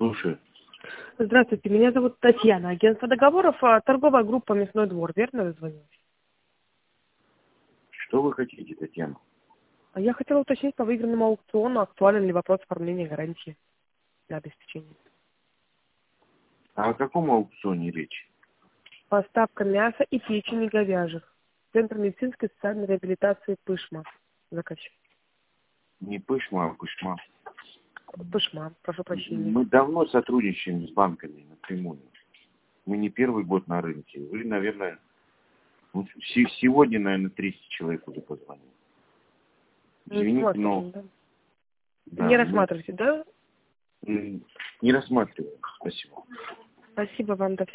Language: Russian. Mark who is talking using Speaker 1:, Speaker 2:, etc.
Speaker 1: Слушай,
Speaker 2: Здравствуйте, меня зовут Татьяна, агентство договоров, торговая группа «Мясной двор», верно вы звоните?
Speaker 1: что вы хотите, Татьяна?
Speaker 2: Я хотела уточнить по выигранному аукциону, актуален ли вопрос оформления гарантии для обеспечения.
Speaker 1: А о каком аукционе речь?
Speaker 2: Поставка мяса и печени говяжьих. Центр медицинской и социальной реабилитации Пышма. Заказчик.
Speaker 1: Не Пышма, а Пышма.
Speaker 2: Пышма, прошу прощения.
Speaker 1: Мы давно сотрудничаем с банками напрямую. Мы не первый год на рынке. Вы, наверное, сегодня, наверное, 300 человек уже позвонили. Извините, но...
Speaker 2: Да?
Speaker 1: Да,
Speaker 2: Не рассматривайте, да?
Speaker 1: не рассматриваем. Спасибо.
Speaker 2: Спасибо вам, до